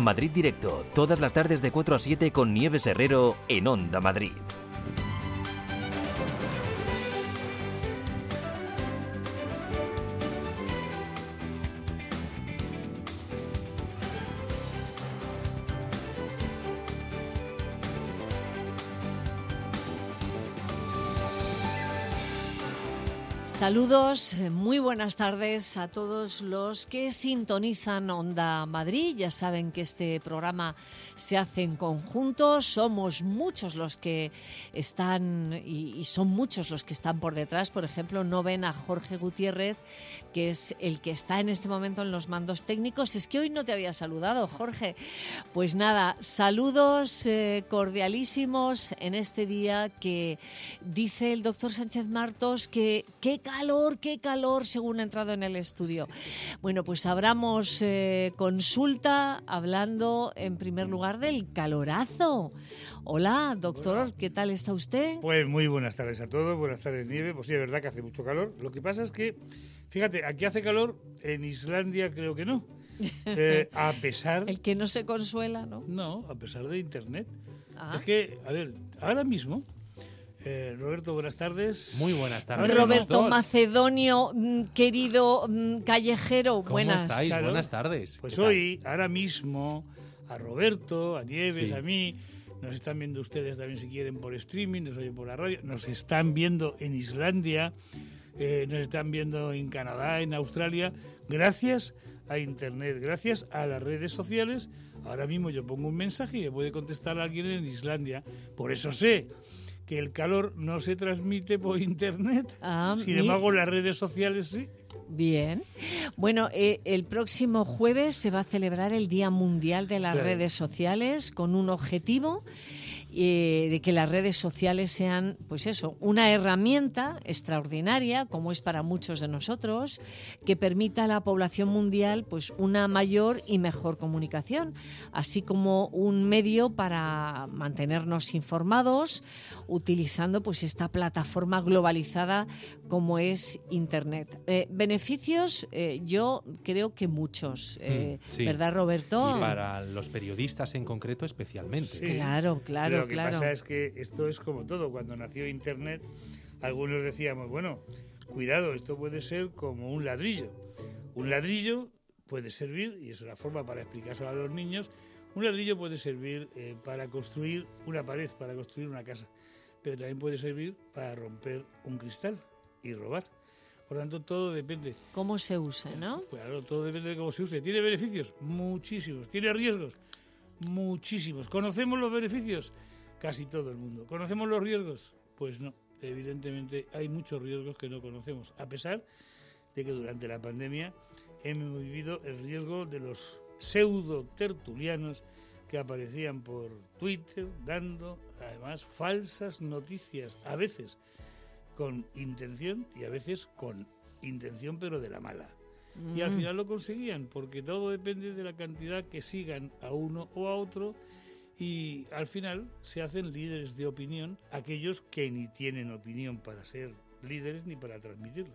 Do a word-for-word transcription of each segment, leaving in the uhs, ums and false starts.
Madrid Directo, todas las tardes de cuatro a siete con Nieves Herrero en Onda Madrid. Saludos, muy buenas tardes a todos los que sintonizan Onda Madrid. Ya saben que este programa se hace en conjunto. Somos muchos los que están y, y son muchos los que están por detrás. Por ejemplo, no ven a Jorge Gutiérrez, que es el que está en este momento en los mandos técnicos. Es que hoy no te había saludado, Jorge. Pues nada, saludos eh, cordialísimos en este día que dice el doctor Sánchez Martos que qué calor, qué calor, según ha entrado en el estudio. Bueno, pues abramos eh, consulta hablando en primer lugar del calorazo. Hola, doctor, Hola. ¿Qué tal está usted? Pues muy buenas tardes a todos, buenas tardes, Nieve. Pues sí, es verdad que hace mucho calor. Lo que pasa es que, fíjate, aquí hace calor, en Islandia creo que no. Eh, a pesar... El que no se consuela, ¿no? No, a pesar de Internet. Ah. Es que, a ver, ahora mismo... Eh, Roberto, buenas tardes. Muy buenas tardes. Roberto Macedonio, querido callejero, ¿Cómo buenas. estáis? Claro. Buenas tardes. Pues hoy, ahora mismo, a Roberto, a Nieves, Sí. a mí, nos están viendo ustedes también si quieren por streaming, nos oyen por la radio, nos están viendo en Islandia, eh, nos están viendo en Canadá, en Australia, gracias a Internet, gracias a las redes sociales. Ahora mismo yo pongo un mensaje y me puede contestar alguien en Islandia. Por eso sé que el calor no se transmite por Internet, Ah, sin mi... embargo las redes sociales sí. Bien. Bueno, eh, el próximo jueves se va a celebrar el Día Mundial de las Claro. Redes Sociales con un objetivo eh, de que las redes sociales sean, pues eso, una herramienta extraordinaria, como es para muchos de nosotros, que permita a la población mundial pues una mayor y mejor comunicación, así como un medio para mantenernos informados utilizando pues esta plataforma globalizada como es Internet. Eh, beneficios, eh, yo creo que muchos, eh, Mm, sí. ¿verdad, Roberto? Y para los periodistas en concreto especialmente. Sí. Claro, claro, Pero lo que claro. pasa es que esto es como todo. Cuando nació Internet, algunos decíamos, bueno, cuidado, esto puede ser como un ladrillo. Un ladrillo puede servir, y es una forma para explicárselo a los niños, un ladrillo puede servir eh, para construir una pared, para construir una casa, pero también puede servir para romper un cristal y robar. Por lo tanto, todo depende. ¿Cómo se usa, no? Claro, todo depende de cómo se use. ¿Tiene beneficios? Muchísimos. ¿Tiene riesgos? Muchísimos. ¿Conocemos los beneficios? Casi todo el mundo. ¿Conocemos los riesgos? Pues no. Evidentemente hay muchos riesgos que no conocemos, a pesar de que durante la pandemia hemos vivido el riesgo de los pseudo-tertulianos que aparecían por Twitter dando, además, falsas noticias, a veces con intención y a veces con intención pero de la mala. Mm. Y al final lo conseguían, porque todo depende de la cantidad que sigan a uno o a otro, y al final se hacen líderes de opinión aquellos que ni tienen opinión para ser líderes ni para transmitirla.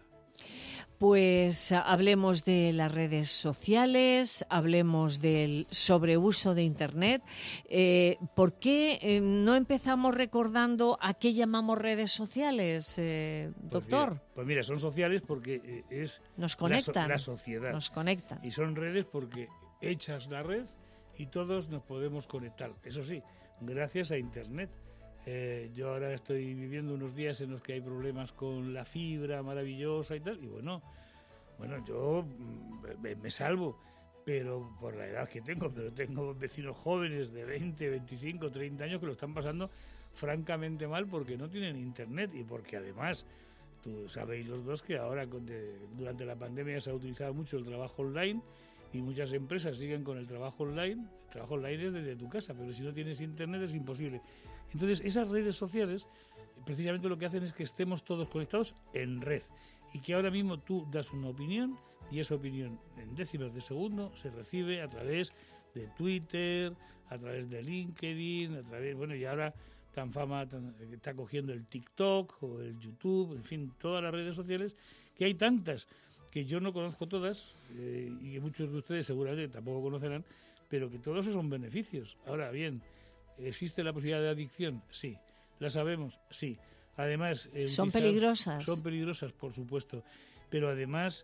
Pues hablemos de las redes sociales, hablemos del sobreuso de Internet. Eh, ¿Por qué eh, no empezamos recordando a qué llamamos redes sociales, eh, doctor? Pues mira, pues mira, son sociales porque eh, es nos conectan, la, so, la sociedad. Nos conectan. Y son redes porque echas la red y todos nos podemos conectar. Eso sí, gracias a Internet. Eh, yo ahora estoy viviendo unos días en los que hay problemas con la fibra maravillosa y tal, y bueno, bueno, yo me, me salvo, pero por la edad que tengo, pero tengo vecinos jóvenes de veinte, veinticinco, treinta años que lo están pasando francamente mal porque no tienen Internet y porque además, tú sabéis los dos que ahora con de, durante la pandemia se ha utilizado mucho el trabajo online y muchas empresas siguen con el trabajo online. El trabajo online es desde tu casa, pero si no tienes Internet es imposible. Entonces, esas redes sociales, precisamente lo que hacen es que estemos todos conectados en red y que ahora mismo tú das una opinión y esa opinión en décimas de segundo se recibe a través de Twitter, a través de LinkedIn, a través, bueno, y ahora tan fama tan, está cogiendo el TikTok o el YouTube, en fin, todas las redes sociales, que hay tantas que yo no conozco todas eh, y que muchos de ustedes seguramente tampoco conocerán, pero que todos esos son beneficios. Ahora bien, ¿existe la posibilidad de adicción? Sí. ¿La sabemos? Sí. Además, eh, ¿Son utilizar- peligrosas? Son peligrosas, por supuesto. Pero además,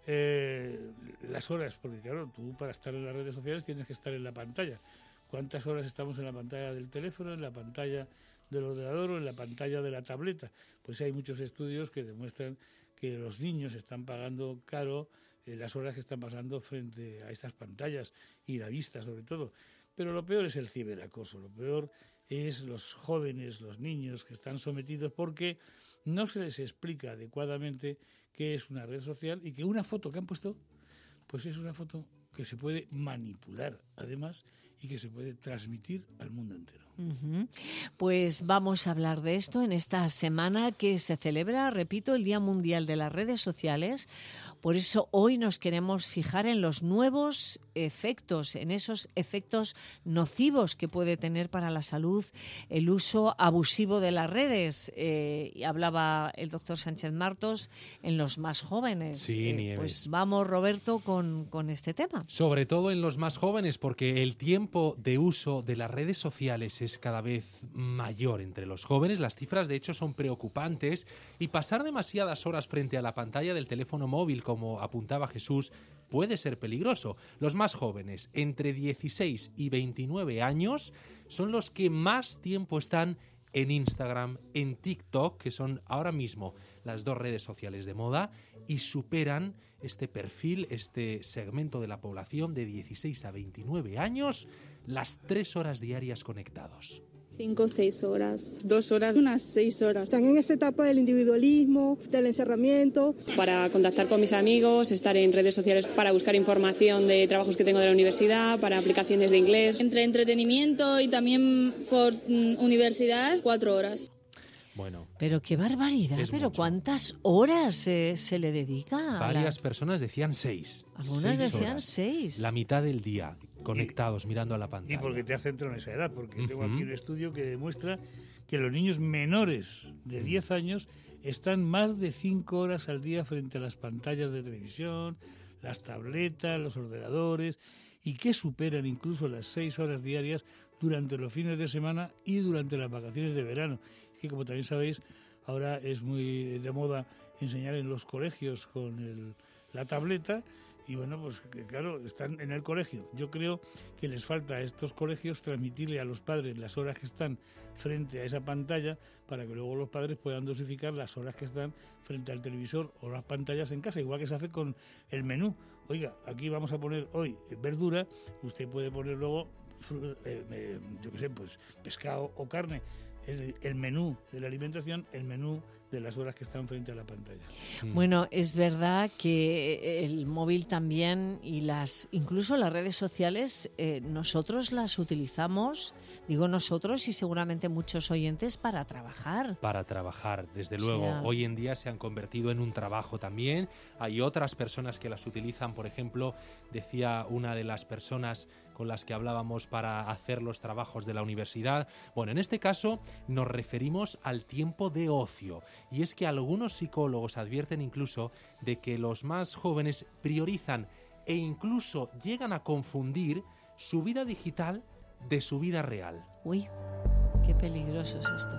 eh, las horas, porque claro, tú para estar en las redes sociales tienes que estar en la pantalla. ¿Cuántas horas estamos en la pantalla del teléfono, en la pantalla del ordenador o en la pantalla de la tableta? Pues hay muchos estudios que demuestran que los niños están pagando caro eh, las horas que están pasando frente a estas pantallas y la vista sobre todo. Pero lo peor es el ciberacoso, lo peor es los jóvenes, los niños que están sometidos porque no se les explica adecuadamente qué es una red social y que una foto que han puesto, pues es una foto que se puede manipular además y que se puede transmitir al mundo entero. Ujú. Pues vamos a hablar de esto en esta semana que se celebra, repito, el Día Mundial de las Redes Sociales. Por eso hoy nos queremos fijar en los nuevos efectos, en esos efectos nocivos que puede tener para la salud el uso abusivo de las redes. Eh, y hablaba el doctor Sánchez Martos en los más jóvenes. Sí, Eh, Nieves. pues vamos, Roberto, con, con este tema. Sobre todo en los más jóvenes, porque el tiempo de uso de las redes sociales es cada vez mayor entre los jóvenes. Las cifras, de hecho, son preocupantes y pasar demasiadas horas frente a la pantalla del teléfono móvil, como apuntaba Jesús, puede ser peligroso. Los más jóvenes, entre dieciséis y veintinueve años, son los que más tiempo están en Instagram, en TikTok, que son ahora mismo las dos redes sociales de moda, y superan este perfil, este segmento de la población de dieciséis a veintinueve años, las tres horas diarias conectados. Cinco o seis horas. Dos horas, unas seis horas. Están en esa etapa del individualismo, del encerramiento. Para contactar con mis amigos, estar en redes sociales para buscar información de trabajos que tengo de la universidad, para aplicaciones de inglés. Entre entretenimiento y también por mm, universidad, cuatro horas. Bueno, Pero qué barbaridad, Es pero mucho. ¿cuántas horas eh, se le dedica? a la- varias personas decían seis. Algunas Seis decían horas. seis. La mitad del día conectados, mirando a la pantalla. Y porque te has centrado en esa edad, porque tengo Ujú. aquí un estudio que demuestra que los niños menores de diez años están más de cinco horas al día frente a las pantallas de televisión, las tabletas, los ordenadores, y que superan incluso las seis horas diarias durante los fines de semana y durante las vacaciones de verano. Es que, como también sabéis, ahora es muy de moda enseñar en los colegios con el- la tableta. Y bueno, pues que, claro, están en el colegio. Yo creo que les falta a estos colegios transmitirle a los padres las horas que están frente a esa pantalla para que luego los padres puedan dosificar las horas que están frente al televisor o las pantallas en casa, igual que se hace con el menú. Oiga, aquí vamos a poner hoy verdura, usted puede poner luego, fru- eh, eh, yo qué sé, pues pescado o carne. Es decir, el menú de la alimentación, el menú de las horas que están frente a la pantalla. Mm. Bueno, es verdad que el móvil también y las, incluso las redes sociales, eh, nosotros las utilizamos, digo nosotros y seguramente muchos oyentes, para trabajar. Para trabajar, desde O luego. sea- Hoy en día se han convertido en un trabajo también. Hay otras personas que las utilizan, por ejemplo, decía una de las personas con las que hablábamos para hacer los trabajos de la universidad. Bueno, en este caso nos referimos al tiempo de ocio. Y es que algunos psicólogos advierten incluso de que los más jóvenes priorizan e incluso llegan a confundir su vida digital de su vida real. Uy, qué peligroso es esto.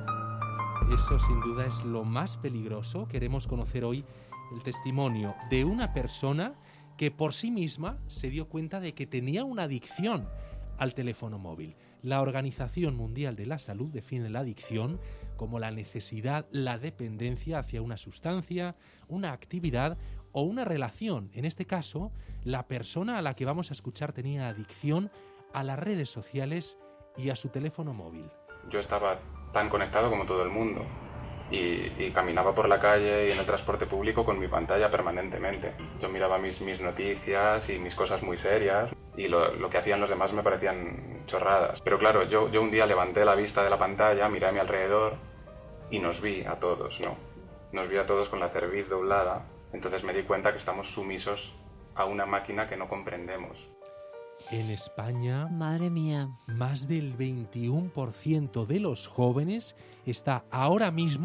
Eso sin duda es lo más peligroso. Queremos conocer hoy el testimonio de una persona que por sí misma se dio cuenta de que tenía una adicción al teléfono móvil. La Organización Mundial de la Salud define la adicción como la necesidad, la dependencia hacia una sustancia, una actividad o una relación. En este caso, la persona a la que vamos a escuchar tenía adicción a las redes sociales y a su teléfono móvil. Yo estaba tan conectado como todo el mundo y, y caminaba por la calle y en el transporte público con mi pantalla permanentemente. Yo miraba mis, mis noticias y mis cosas muy serias y lo, lo que hacían los demás me parecían chorradas. Pero claro, yo, yo un día levanté la vista de la pantalla, miré a mi alrededor y nos vi a todos, ¿no? Nos vi a todos con la cerviz doblada, entonces me di cuenta que estamos sumisos a una máquina que no comprendemos. En España, Madre mía. más del veintiuno por ciento de los jóvenes está ahora mismo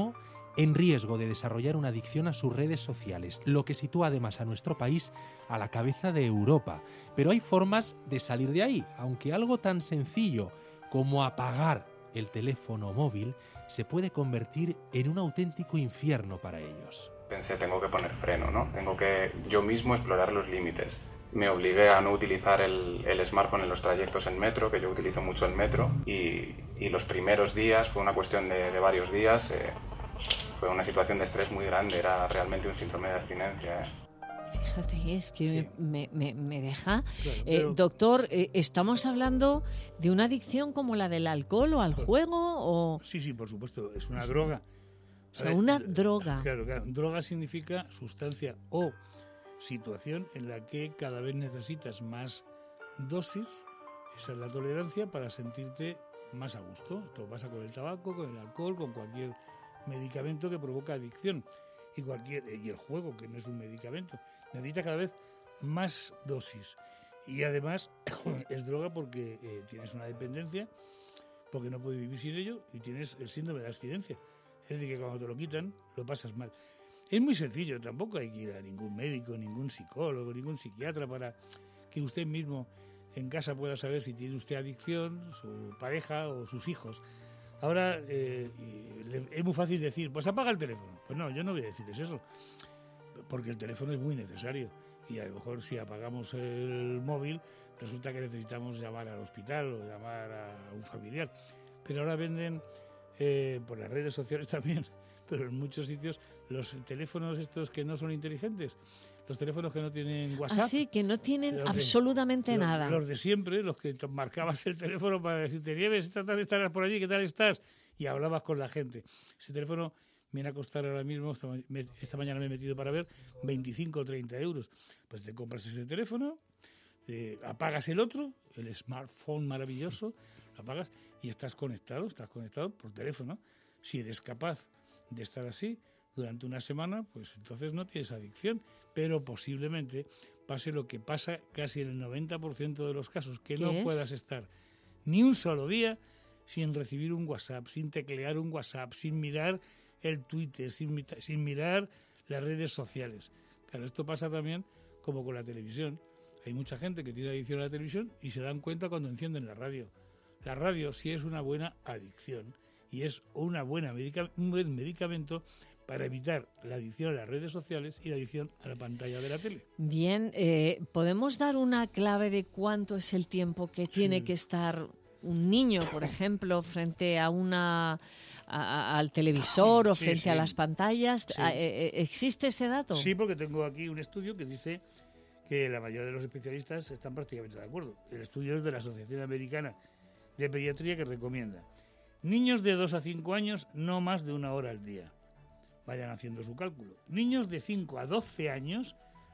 en riesgo de desarrollar una adicción a sus redes sociales, lo que sitúa además a nuestro país a la cabeza de Europa. Pero hay formas de salir de ahí, aunque algo tan sencillo como apagar el teléfono móvil se puede convertir en un auténtico infierno para ellos. Pensé, tengo que poner freno, ¿no? Tengo que yo mismo explorar los límites. Me obligué a no utilizar el, el smartphone en los trayectos en metro, que yo utilizo mucho el metro, y, y los primeros días, fue una cuestión de, de varios días, eh, fue una situación de estrés muy grande, era realmente un síndrome de abstinencia. Eh. Fíjate, es que Sí. me, me, me deja... Claro, Eh, pero- doctor, eh, ¿estamos hablando de una adicción como la del alcohol o al Claro. juego? O, Sí, sí, por supuesto, es una droga. o sea, A ver, una d- droga. Claro, claro. Droga significa sustancia o situación en la que cada vez necesitas más dosis, esa es la tolerancia, para sentirte más a gusto. Esto pasa con el tabaco, con el alcohol, con cualquier medicamento que provoca adicción. Y, cualquier, y el juego, que no es un medicamento. Necesita cada vez más dosis. Y además es droga porque eh, tienes una dependencia, porque no puedes vivir sin ello y tienes el síndrome de abstinencia. Es decir, que cuando te lo quitan, lo pasas mal. Es muy sencillo, tampoco hay que ir a ningún médico, ningún psicólogo, ningún psiquiatra para que usted mismo en casa pueda saber si tiene usted adicción, su pareja o sus hijos. Ahora eh, y le- es muy fácil decir, pues apaga el teléfono. Pues no, yo no voy a decirles eso, porque el teléfono es muy necesario. Y a lo mejor si apagamos el móvil, resulta que necesitamos llamar al hospital o llamar a un familiar. Pero ahora venden eh, por las redes sociales también, pero en muchos sitios, los teléfonos estos que no son inteligentes, los teléfonos que no tienen WhatsApp. Así que no tienen Los de- absolutamente los, nada. Los de siempre, los que te marcabas el teléfono para decirte, Nieves, esta tarde estarás por allí, ¿qué tal estás? Y hablabas con la gente. Ese teléfono viene a costar ahora mismo, esta, ma- me- esta mañana me he metido para ver, veinticinco o treinta euros. Pues te compras ese teléfono, eh, apagas el otro, el smartphone maravilloso, lo apagas y estás conectado, estás conectado por teléfono. Si eres capaz de estar así durante una semana, pues entonces no tienes adicción, pero posiblemente pase lo que pasa casi en el noventa por ciento de los casos, que ¿Qué no es? puedas estar ni un solo día sin recibir un WhatsApp, sin teclear un WhatsApp, sin mirar el Twitter, sin, mi- sin mirar las redes sociales. Claro, esto pasa también como con la televisión. Hay mucha gente que tiene adicción a la televisión y se dan cuenta cuando encienden la radio. La radio sí es una buena adicción y es una buena medica- un buen medicamento para evitar la adicción a las redes sociales y la adicción a la pantalla de la tele. Bien, eh, ¿podemos dar una clave de cuánto es el tiempo que tiene Sí. que estar un niño, por ejemplo, frente a una a- a- al televisor o Sí, frente sí. a las pantallas? Sí. Ah, eh, eh, ¿Existe ese dato? Sí, porque tengo aquí un estudio que dice que la mayoría de los especialistas están prácticamente de acuerdo. El estudio es de la Asociación Americana de Pediatría, que recomienda niños de dos a cinco años no más de una hora al día. Vayan haciendo su cálculo. Niños de cinco a doce años,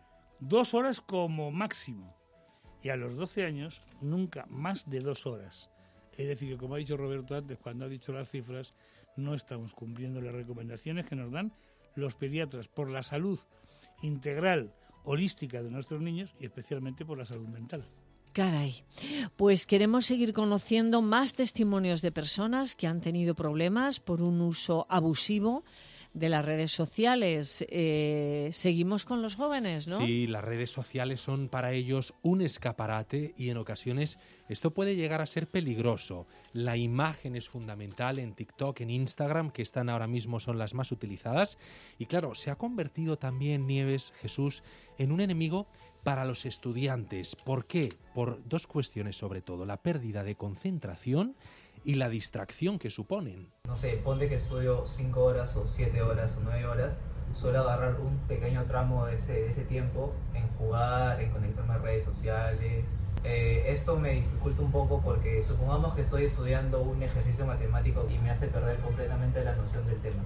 dos horas como máximo. Y a los doce años, nunca más de dos horas. Es decir, que como ha dicho Roberto antes, cuando ha dicho las cifras, no estamos cumpliendo las recomendaciones que nos dan los pediatras por la salud integral, holística de nuestros niños y especialmente por la salud mental. Caray. Pues queremos seguir conociendo más testimonios de personas que han tenido problemas por un uso abusivo de las redes sociales. Eh, seguimos con los jóvenes, ¿no? Sí, las redes sociales son para ellos un escaparate y en ocasiones esto puede llegar a ser peligroso. La imagen es fundamental en TikTok, en Instagram, que están ahora mismo son las más utilizadas. Y claro, se ha convertido también, Nieves, Jesús, en un enemigo para los estudiantes. ¿Por qué? Por dos cuestiones sobre todo, la pérdida de concentración y la distracción que suponen. No sé, ponte que estudio cinco horas o siete horas o nueve horas, suelo agarrar un pequeño tramo de ese, de ese tiempo en jugar, en conectarme a redes sociales. Eh, esto me dificulta un poco porque supongamos que estoy estudiando un ejercicio matemático y me hace perder completamente la noción del tema.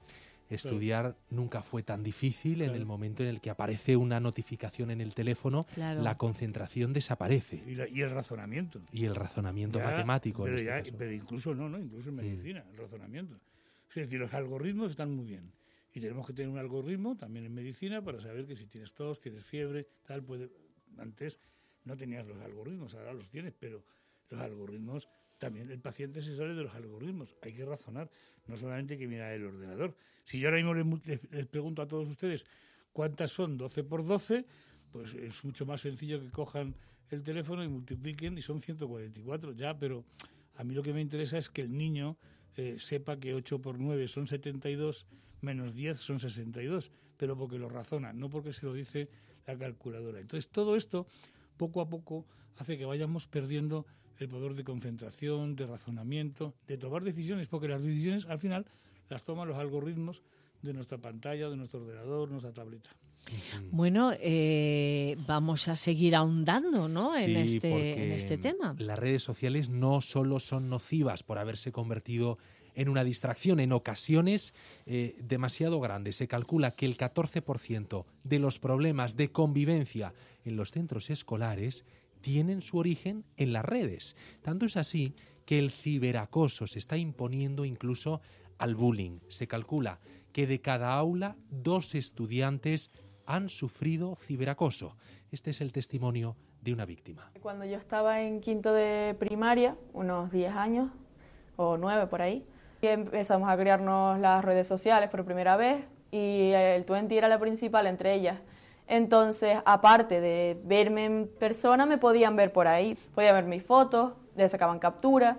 Estudiar nunca fue tan difícil. En Claro. el momento en el que aparece una notificación en el teléfono, Claro. la concentración desaparece. Y, la- y el razonamiento. Y el razonamiento Ya, matemático en pero, este ya- caso. pero incluso no, ¿no? Incluso en medicina, el razonamiento. Es decir, los algoritmos están muy bien. Y tenemos que tener un algoritmo también en medicina para saber que si tienes tos, tienes fiebre, tal, puede... Antes no tenías los algoritmos, ahora los tienes, pero los algoritmos también el paciente se sale de los algoritmos. Hay que razonar, no solamente hay que mirar el ordenador. Si yo ahora mismo les, les pregunto a todos ustedes cuántas son doce por doce, pues es mucho más sencillo que cojan el teléfono y multipliquen y son ciento cuarenta y cuatro ya, pero a mí lo que me interesa es que el niño eh, sepa que ocho por nueve son setenta y dos, menos diez son sesenta y dos, pero porque lo razona, no porque se lo dice la calculadora. Entonces todo esto, poco a poco, hace que vayamos perdiendo el poder de concentración, de razonamiento, de tomar decisiones, porque las decisiones al final las toman los algoritmos de nuestra pantalla, de nuestro ordenador, nuestra tableta. Bueno, eh, vamos a seguir ahondando, ¿no? Sí, en, este, porque en este tema. Las redes sociales no solo son nocivas por haberse convertido en una distracción, en ocasiones eh, demasiado grande. Se calcula que el catorce por ciento de los problemas de convivencia en los centros escolares tienen su origen en las redes. Tanto es así que el ciberacoso se está imponiendo incluso al bullying. Se calcula que de cada aula, dos estudiantes han sufrido ciberacoso. Este es el testimonio de una víctima. Cuando yo estaba en quinto de primaria, unos diez años o nueve por ahí, empezamos a crearnos las redes sociales por primera vez y el Twenty era la principal entre ellas. Entonces, aparte de verme en persona, me podían ver por ahí. Podían ver mis fotos, les sacaban captura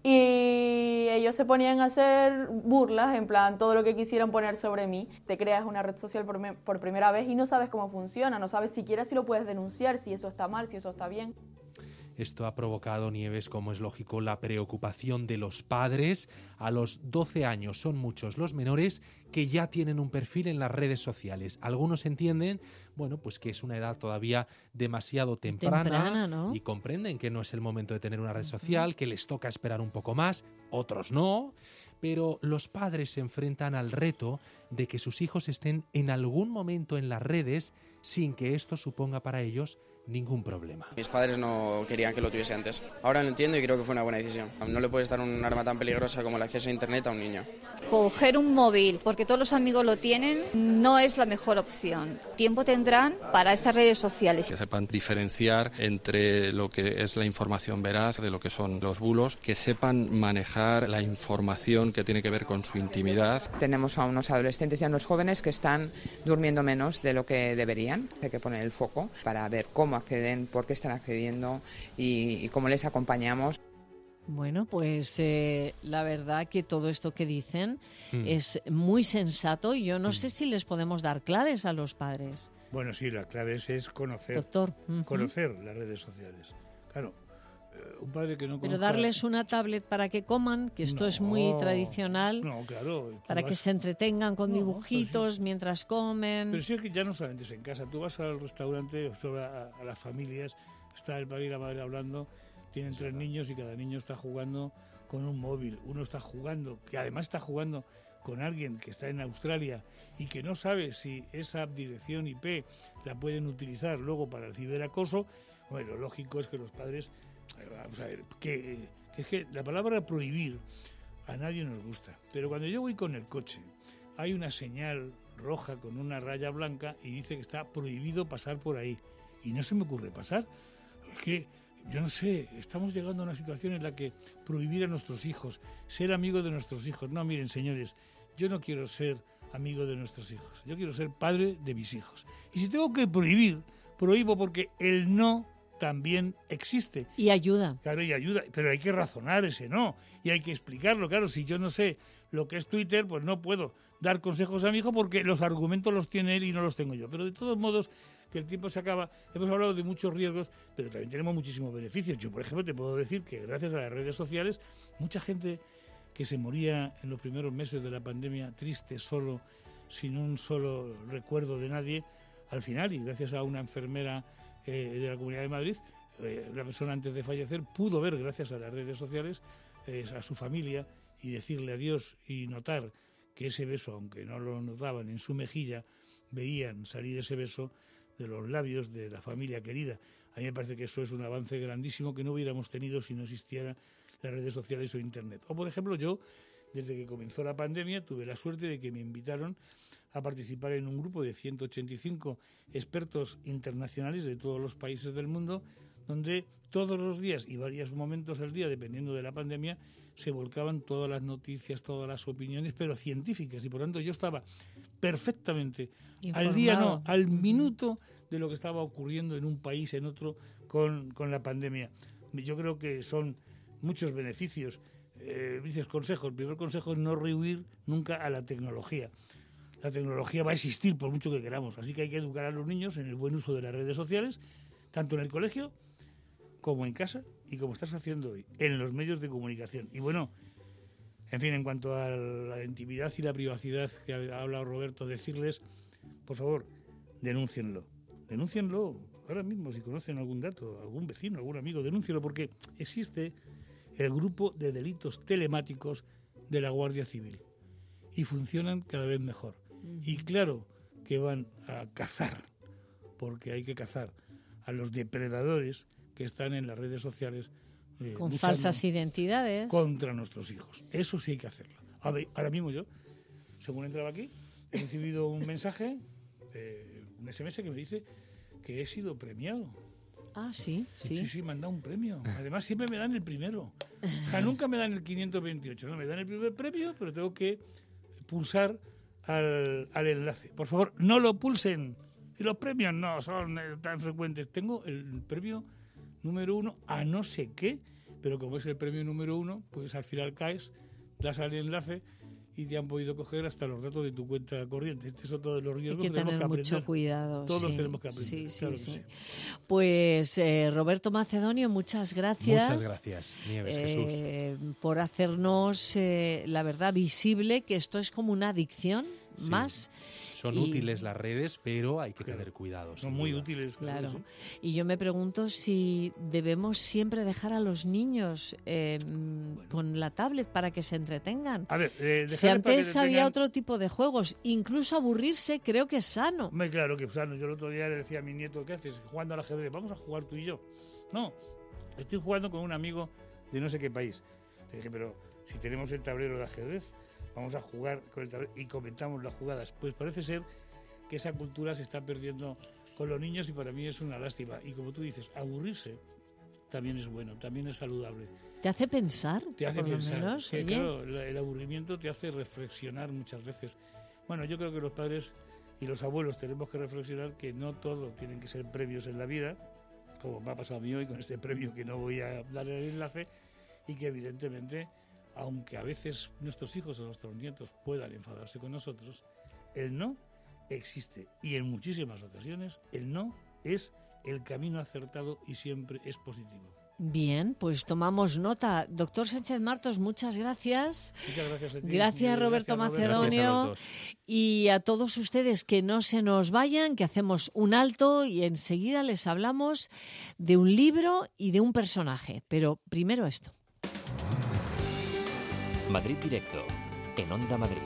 y ellos se ponían a hacer burlas, en plan, todo lo que quisieran poner sobre mí. Te creas una red social por, me, por primera vez y no sabes cómo funciona, no sabes siquiera si lo puedes denunciar, si eso está mal, si eso está bien. Esto ha provocado, Nieves, como es lógico, la preocupación de los padres. A los doce años son muchos los menores que ya tienen un perfil en las redes sociales. Algunos entienden, bueno, pues que es una edad todavía demasiado temprana, temprana, ¿no? Y comprenden que no es el momento de tener una red social, que les toca esperar un poco más, otros no. Pero los padres se enfrentan al reto de que sus hijos estén en algún momento en las redes sin que esto suponga para ellos ningún problema. Mis padres no querían que lo tuviese antes. Ahora lo entiendo y creo que fue una buena decisión. No le puedes dar un arma tan peligrosa como el acceso a Internet a un niño. Coger un móvil, porque todos los amigos lo tienen, no es la mejor opción. Tiempo tendrán para estas redes sociales. Que sepan diferenciar entre lo que es la información veraz de lo que son los bulos, que sepan manejar la información que tiene que ver con su intimidad. Tenemos a unos adolescentes y a unos jóvenes que están durmiendo menos de lo que deberían. Hay que poner el foco para ver cómo acceden, por qué están accediendo y, y cómo les acompañamos. Bueno, pues eh, la verdad que todo esto que dicen Mm. es muy sensato y yo no sé si les podemos dar claves a los padres. Bueno, sí, la clave es, es conocer, Doctor. Ujú. conocer las redes sociales. Claro, eh, un padre que no Pero conozca... darles una tablet para que coman, que esto No, es muy tradicional, No, claro. tú para que vas- se entretengan con No, dibujitos pues mientras comen. Pero sí es que ya no solamente es en casa. Tú vas al restaurante, sobre a, a las familias, está el padre y la madre hablando, tienen tres niños y cada niño está jugando con un móvil. Uno está jugando, que además está jugando con alguien que está en Australia y que no sabe si esa dirección I P la pueden utilizar luego para el ciberacoso. Bueno, lo lógico es que los padres... eh, Vamos a ver, que, que es que la palabra prohibir a nadie nos gusta. Pero cuando yo voy con el coche, hay una señal roja con una raya blanca y dice que está prohibido pasar por ahí. Y no se me ocurre pasar. Es que, yo no sé, estamos llegando a una situación en la que prohibir a nuestros hijos, ser amigo de nuestros hijos. No, miren, señores, yo no quiero ser amigo de nuestros hijos. Yo quiero ser padre de mis hijos. Y si tengo que prohibir, prohíbo porque el no también existe. Y ayuda. Claro, y ayuda, pero hay que razonar ese no, y hay que explicarlo. Claro, si yo no sé lo que es Twitter, pues no puedo dar consejos a mi hijo porque los argumentos los tiene él y no los tengo yo. Pero de todos modos, que el tiempo se acaba, hemos hablado de muchos riesgos, pero también tenemos muchísimos beneficios. Yo, por ejemplo, te puedo decir que gracias a las redes sociales, mucha gente que se moría en los primeros meses de la pandemia, triste, solo, sin un solo recuerdo de nadie, al final, y gracias a una enfermera eh, de la Comunidad de Madrid, eh, una persona antes de fallecer pudo ver, gracias a las redes sociales, eh, a su familia y decirle adiós y notar que ese beso, aunque no lo notaban en su mejilla, veían salir ese beso de los labios de la familia querida. A mí me parece que eso es un avance grandísimo que no hubiéramos tenido si no existieran las redes sociales o Internet. O, por ejemplo, yo, desde que comenzó la pandemia, tuve la suerte de que me invitaron a participar en un grupo de ciento ochenta y cinco expertos internacionales de todos los países del mundo, donde todos los días y varios momentos del día, dependiendo de la pandemia, se volcaban todas las noticias, todas las opiniones, pero científicas, y por lo tanto yo estaba perfectamente Informado. al día, no, al minuto de lo que estaba ocurriendo en un país, en otro, con, con la pandemia. Yo creo que son muchos beneficios. Eh, dices consejo, el primer consejo es no rehuir nunca a la tecnología. La tecnología va a existir por mucho que queramos, así que hay que educar a los niños en el buen uso de las redes sociales, tanto en el colegio como en casa y como estás haciendo hoy, en los medios de comunicación. Y bueno, en fin, en cuanto a la intimidad y la privacidad que ha hablado Roberto, decirles, por favor, denúncienlo. Denúncienlo ahora mismo, si conocen algún dato, algún vecino, algún amigo, denúncienlo, porque existe el grupo de delitos telemáticos de la Guardia Civil y funcionan cada vez mejor. Uh-huh. Y claro que van a cazar, porque hay que cazar a los depredadores que están en las redes sociales eh, con falsas identidades contra nuestros hijos. Eso sí hay que hacerlo. A ver, ahora mismo yo, según entraba aquí, he recibido un mensaje, eh, un ese eme ese que me dice que he sido premiado. Ah, sí, sí. Sí, sí, me han dado un premio. Además, siempre me dan el primero. O sea, nunca me dan el quinientos veintiocho, no, me dan el primer premio, pero tengo que pulsar al, al enlace. Por favor, no lo pulsen. Y los premios no son tan frecuentes. Tengo el premio número uno a no sé qué, pero como es el premio número uno, pues al final caes, das al enlace y te han podido coger hasta los datos de tu cuenta corriente. Este es otro de los riesgos que, que tenemos tenemos que mucho aprender. Cuidado. Todos sí, tenemos que aprender. Sí, sí, claro sí. sí. Pues eh, Roberto Macedonio, muchas gracias. Muchas gracias, Nieves, eh, Jesús. Por hacernos, eh, la verdad, visible que esto es como una adicción sí. más. Son y... útiles las redes, pero hay que claro. tener cuidado. Son muy duda. útiles. Claro. Sí. Y yo me pregunto si debemos siempre dejar a los niños eh, bueno. con la tablet para que se entretengan. A ver, eh, si antes había tengan... otro tipo de juegos, incluso aburrirse creo que es sano. Muy claro que es sano. Yo el otro día le decía a mi nieto, ¿qué haces? Jugando al ajedrez. Vamos a jugar tú y yo. No, estoy jugando con un amigo de no sé qué país. Le dije, pero si tenemos el tablero de ajedrez, vamos a jugar con el tablero y comentamos las jugadas. Pues parece ser que esa cultura se está perdiendo con los niños y para mí es una lástima. Y como tú dices, aburrirse también es bueno, también es saludable. ¿Te hace pensar? Te hace por pensar. Lo menos, que, oye. Claro, el aburrimiento te hace reflexionar muchas veces. Bueno, yo creo que los padres y los abuelos tenemos que reflexionar que no todo tienen que ser premios en la vida, como me ha pasado a mí hoy con este premio que no voy a dar el enlace, y que evidentemente, aunque a veces nuestros hijos o nuestros nietos puedan enfadarse con nosotros, el no existe. Y en muchísimas ocasiones el no es el camino acertado y siempre es positivo. Bien, pues tomamos nota. Doctor Sánchez Martos, muchas gracias. Muchas gracias a ti. Gracias, Roberto gracias, Macedonio. Gracias a y a todos ustedes que no se nos vayan, que hacemos un alto y enseguida les hablamos de un libro y de un personaje. Pero primero esto. Madrid Directo, en Onda Madrid.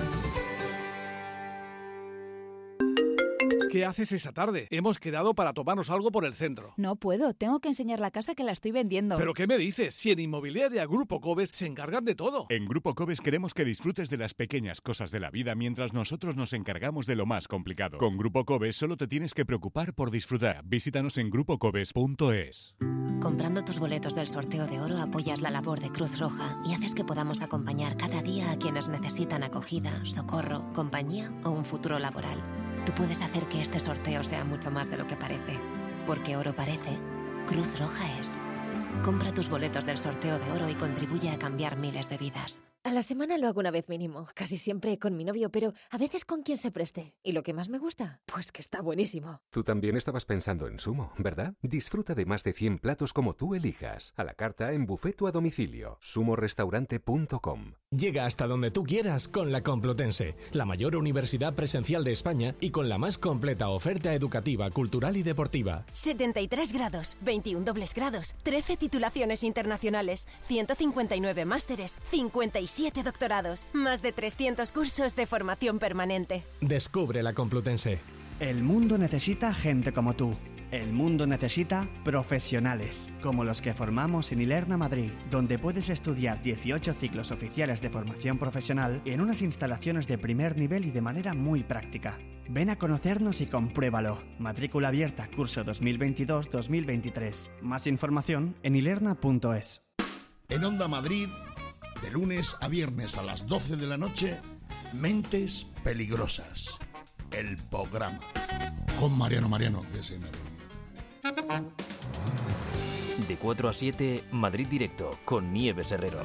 ¿Qué haces esa tarde? Hemos quedado para tomarnos algo por el centro. No puedo, tengo que enseñar la casa que la estoy vendiendo. ¿Pero qué me dices? Si en Inmobiliaria Grupo Cobes se encargan de todo. En Grupo Cobes queremos que disfrutes de las pequeñas cosas de la vida mientras nosotros nos encargamos de lo más complicado. Con Grupo Cobes solo te tienes que preocupar por disfrutar. Visítanos en grupo cobes punto es. Comprando tus boletos del sorteo de oro apoyas la labor de Cruz Roja y haces que podamos acompañar cada día a quienes necesitan acogida, socorro, compañía o un futuro laboral. Tú puedes hacer que este sorteo sea mucho más de lo que parece. Porque oro parece, Cruz Roja es. Compra tus boletos del sorteo de oro y contribuye a cambiar miles de vidas. A la semana lo hago una vez mínimo, casi siempre con mi novio, pero a veces con quien se preste. ¿Y lo que más me gusta? Pues que está buenísimo. Tú también estabas pensando en Sumo, ¿verdad? Disfruta de más de cien platos como tú elijas. A la carta, en buffet o a domicilio. sumo restaurante punto com. Llega hasta donde tú quieras con la Complutense, la mayor universidad presencial de España y con la más completa oferta educativa, cultural y deportiva. setenta y tres grados, veintiún dobles grados, trece titulaciones internacionales, ciento cincuenta y nueve másteres, cincuenta y siete doctorados, más de trescientos cursos de formación permanente. Descubre la Complutense. El mundo necesita gente como tú. El mundo necesita profesionales, como los que formamos en Ilerna Madrid, donde puedes estudiar dieciocho ciclos oficiales de formación profesional en unas instalaciones de primer nivel y de manera muy práctica. Ven a conocernos y compruébalo. Matrícula abierta curso dos mil veintidós dos mil veintitrés. Más información en ilerna punto es. En Onda Madrid, de lunes a viernes a las doce de la noche, Mentes Peligrosas. El programa. Con Mariano Mariano, que se me ha venido. De cuatro a siete, Madrid Directo, con Nieves Herrero.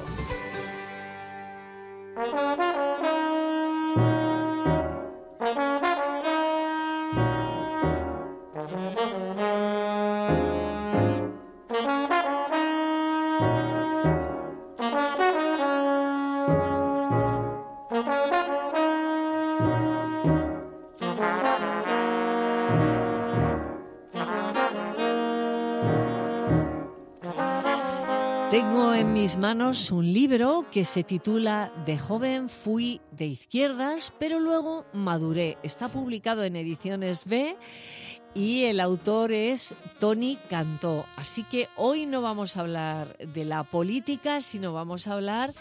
Tengo en mis manos un libro que se titula De joven fui de izquierdas, pero luego maduré. Está publicado en Ediciones B y el autor es Toni Cantó. Así que hoy no vamos a hablar de la política, sino vamos a hablar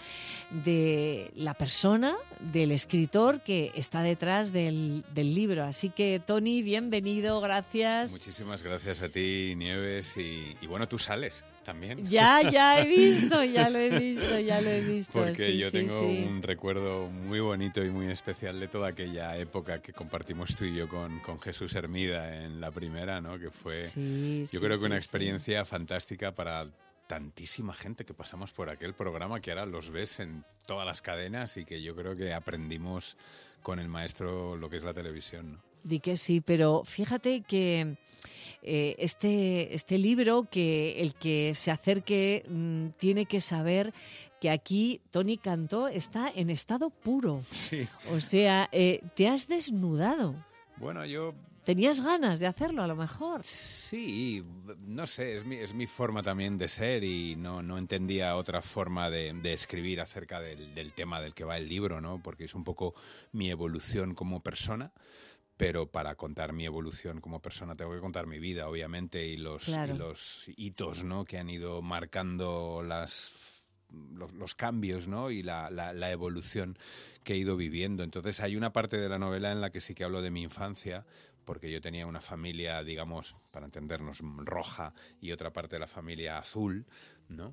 de la persona, del escritor que está detrás del, del libro. Así que, Toni, bienvenido, gracias. Muchísimas gracias a ti, Nieves, y, y bueno, tú sales también. Ya, ya he visto, ya lo he visto, ya lo he visto. Porque sí, yo sí, tengo sí. un recuerdo muy bonito y muy especial de toda aquella época que compartimos tú y yo con, con Jesús Hermida en la primera, ¿no? Que fue, Sí, yo sí, creo que sí, una sí. experiencia fantástica para tantísima gente que pasamos por aquel programa, que ahora los ves en todas las cadenas y que yo creo que aprendimos con el maestro lo que es la televisión, ¿no? Di que sí, pero fíjate que eh, este, este libro, que el que se acerque mmm, tiene que saber que aquí Toni Cantó está en estado puro. Sí. O sea, eh, te has desnudado. Bueno, yo... ¿Tenías ganas de hacerlo, a lo mejor? Sí, no sé, es mi, es mi forma también de ser y no, no entendía otra forma de, de escribir acerca del, del tema del que va el libro, ¿no? Porque es un poco mi evolución como persona, pero para contar mi evolución como persona tengo que contar mi vida, obviamente, y los, Claro. y los hitos, ¿no? Que han ido marcando las... Los, los cambios, ¿no? Y la, la, la evolución que he ido viviendo. Entonces hay una parte de la novela en la que sí que hablo de mi infancia, porque yo tenía una familia, digamos, para entendernos, roja, y otra parte de la familia azul, ¿no?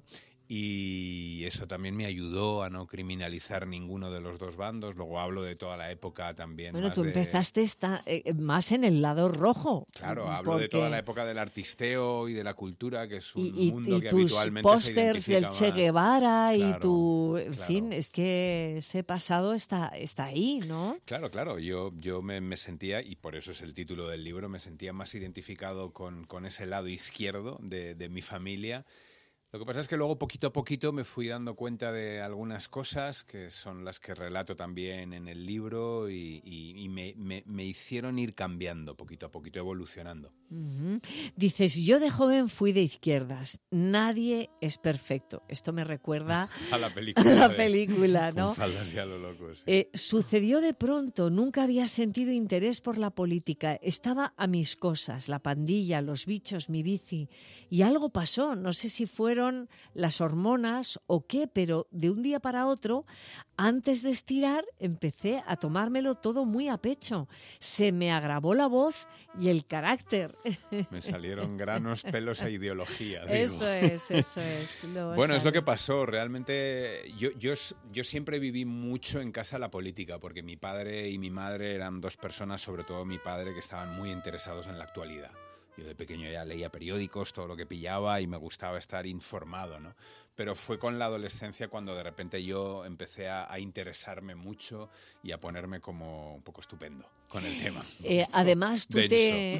Y eso también me ayudó a no criminalizar ninguno de los dos bandos. Luego hablo de toda la época también. Bueno, más tú de... empezaste esta, eh, más en el lado rojo. Claro, hablo porque... de toda la época del artisteo y de la cultura, que es un y, y, mundo y que tus habitualmente se pósters del identifica Che más. Guevara y Claro, tu... En claro. fin, es que ese pasado está, está ahí, ¿no? Claro, claro, yo, yo me, me sentía, y por eso es el título del libro, me sentía más identificado con, con ese lado izquierdo de, de mi familia. Lo que pasa es que luego poquito a poquito me fui dando cuenta de algunas cosas que son las que relato también en el libro y, y, y me, me, me hicieron ir cambiando poquito a poquito, evolucionando. Uh-huh. Dices, yo de joven fui de izquierdas, nadie es perfecto. Esto me recuerda A la película. a la de- película, ¿no? Con faldas y a lo loco, sí. Eh, sucedió de pronto, nunca había sentido interés por la política, estaba a mis cosas, la pandilla, los bichos, mi bici, y algo pasó, no sé si fueron las hormonas o qué, pero de un día para otro, antes de estirar, empecé a tomármelo todo muy a pecho, se me agravó la voz y el carácter. Me salieron granos, pelos e ideología. digo. Eso es, eso es. lo Bueno, es lo que sabes. pasó. Realmente yo, yo, yo siempre viví mucho en casa la política, porque mi padre y mi madre eran dos personas, sobre todo mi padre, que estaban muy interesados en la actualidad. Yo de pequeño ya leía periódicos, todo lo que pillaba, y me gustaba estar informado, ¿no? Pero fue con la adolescencia cuando de repente yo empecé a, a interesarme mucho y a ponerme como un poco estupendo con el tema. Eh, además, tú denso. te,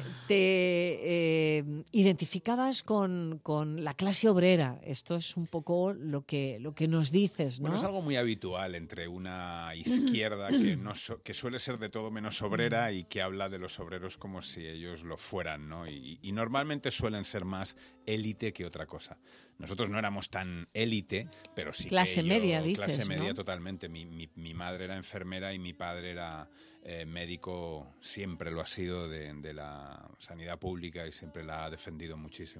te eh, identificabas con, con la clase obrera. Esto es un poco lo que, lo que nos dices, ¿no? Bueno, es algo muy habitual entre una izquierda que, no so- que suele ser de todo menos obrera y que habla de los obreros como si ellos lo fueran, ¿no? Y, y normalmente suelen ser más élite que otra cosa. Nosotros no éramos tan élite, pero sí Clase que yo- media, dices, clase media ¿no? totalmente. Mi, mi, mi madre era enfermera y mi padre era eh, médico, siempre lo ha sido de, de la sanidad pública y siempre la ha defendido muchísimo.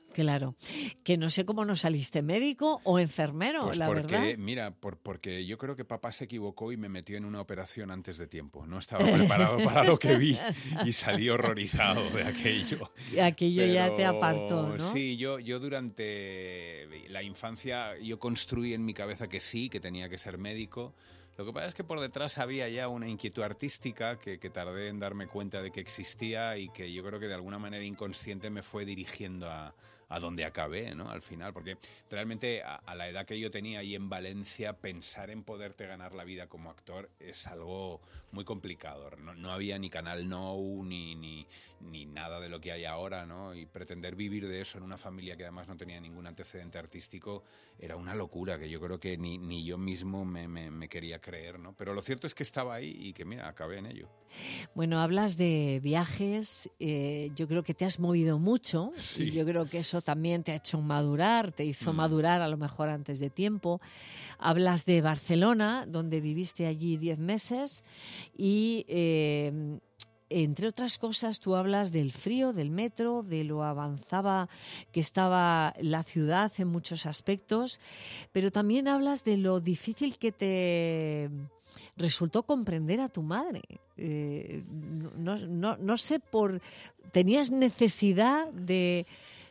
Claro, que no sé cómo no saliste médico o enfermero, pues la porque, verdad. Mira, por, porque yo creo que papá se equivocó y me metió en una operación antes de tiempo. No estaba preparado para lo que vi y salí horrorizado de aquello. Y aquello Pero, ya te apartó, ¿no? Sí, yo, yo durante la infancia yo construí en mi cabeza que sí, que tenía que ser médico. Lo que pasa es que por detrás había ya una inquietud artística que, que tardé en darme cuenta de que existía y que yo creo que de alguna manera inconsciente me fue dirigiendo a, a donde acabé, ¿no? Al final, porque realmente a, a la edad que yo tenía ahí en Valencia, pensar en poderte ganar la vida como actor es algo muy complicado. No, no había ni Canal Nou ni, ni, ni nada de lo que hay ahora, ¿no? Y pretender vivir de eso en una familia que además no tenía ningún antecedente artístico era una locura que yo creo que ni, ni yo mismo me, me, me quería creer, ¿no? Pero lo cierto es que estaba ahí y que, mira, acabé en ello. Bueno, hablas de viajes, eh, yo creo que te has movido mucho Sí. y yo creo que eso también te ha hecho madurar, te hizo mm. madurar a lo mejor antes de tiempo. Hablas de Barcelona, donde viviste allí diez meses y... Eh, entre otras cosas, tú hablas del frío, del metro, de lo avanzada que estaba la ciudad en muchos aspectos, pero también hablas de lo difícil que te resultó comprender a tu madre. Eh, no, no, no sé, por tenías necesidad de,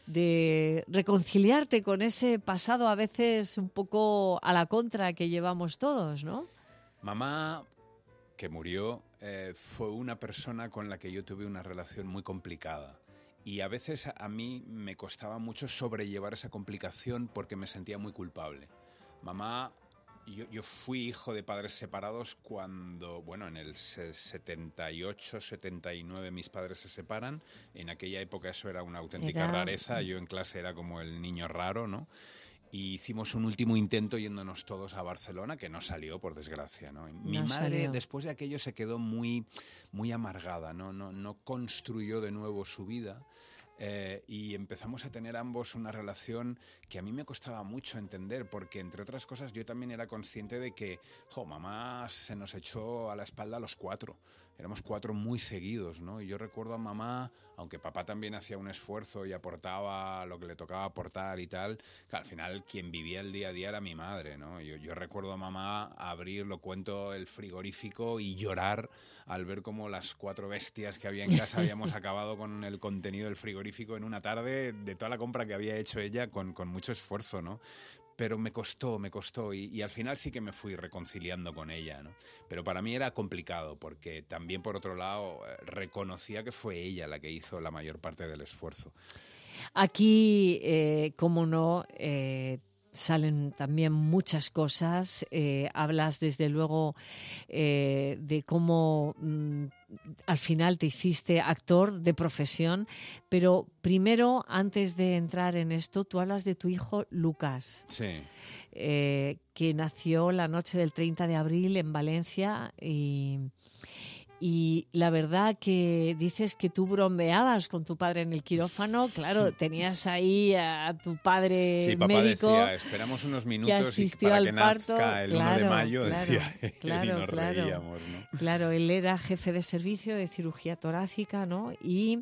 de reconciliarte con ese pasado a veces un poco a la contra que llevamos todos, ¿no? Mamá, que murió, eh, fue una persona con la que yo tuve una relación muy complicada. Y a veces a mí me costaba mucho sobrellevar esa complicación porque me sentía muy culpable. Mamá, yo, yo fui hijo de padres separados cuando, bueno, en el setenta y ocho, setenta y nueve mis padres se separan. En aquella época eso era una auténtica era... rareza. Yo en clase era como el niño raro, ¿no? Y hicimos un último intento yéndonos todos a Barcelona, que no salió, por desgracia, ¿no? Mi no madre, salió. Después de aquello, se quedó muy, muy amargada, ¿no? No, no construyó de nuevo su vida. Eh, y empezamos a tener ambos una relación que a mí me costaba mucho entender, porque entre otras cosas yo también era consciente de que, jo, mamá se nos echó a la espalda a los cuatro. Éramos cuatro muy seguidos, ¿no? Y yo recuerdo a mamá, aunque papá también hacía un esfuerzo y aportaba lo que le tocaba aportar y tal, que al final quien vivía el día a día era mi madre, ¿no? Yo, yo recuerdo a mamá abrir, lo cuento, el frigorífico y llorar al ver cómo las cuatro bestias que había en casa habíamos acabado con el contenido del frigorífico en una tarde de toda la compra que había hecho ella con, con mucho esfuerzo, ¿no? Pero me costó, me costó y, y al final sí que me fui reconciliando con ella, ¿no? Pero para mí era complicado porque también, por otro lado, reconocía que fue ella la que hizo la mayor parte del esfuerzo. Aquí, eh, como no, eh, salen también muchas cosas. Eh, hablas, desde luego, eh, de cómo mm, al final te hiciste actor de profesión, pero primero, antes de entrar en esto, tú hablas de tu hijo Lucas, sí. eh, que nació la noche del treinta de abril en Valencia y... Y la verdad que dices que tú bromeabas con tu padre en el quirófano. Claro, tenías ahí a tu padre sí, papá médico. Decía, esperamos unos minutos que asistió y para al que parto. nazca el claro, uno de mayo, claro, decía, claro, y nos claro, reíamos, ¿no? Claro, él era jefe de servicio de cirugía torácica, ¿no? Y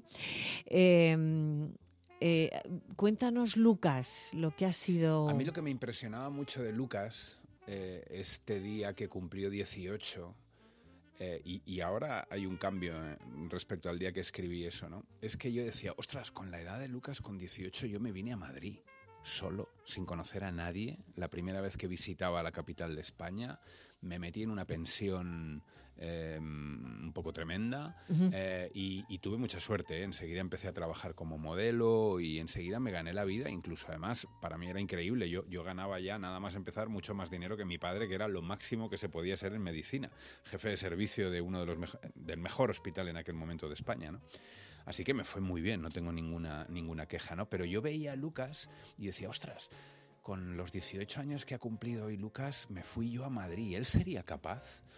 eh, eh, cuéntanos, Lucas, lo que ha sido... A mí lo que me impresionaba mucho de Lucas, eh, este día que cumplió dieciocho... Eh, y, y ahora hay un cambio eh, respecto al día que escribí eso, ¿no? Es que yo decía, ostras, con la edad de Lucas, con dieciocho, yo me vine a Madrid, solo, sin conocer a nadie. La primera vez que visitaba la capital de España, me metí en una pensión eh, un poco tremenda uh-huh. eh, y, y tuve mucha suerte, ¿eh? Enseguida empecé a trabajar como modelo y enseguida me gané la vida. Incluso, además, para mí era increíble. Yo, yo ganaba ya, nada más empezar, mucho más dinero que mi padre, que era lo máximo que se podía ser en medicina. Jefe de servicio de uno de los mejo- del mejor hospital en aquel momento de España, ¿no? Así que me fue muy bien, no tengo ninguna, ninguna queja, ¿no? Pero yo veía a Lucas y decía, ostras, con los dieciocho años que ha cumplido hoy Lucas, me fui yo a Madrid. ¿Él sería capaz?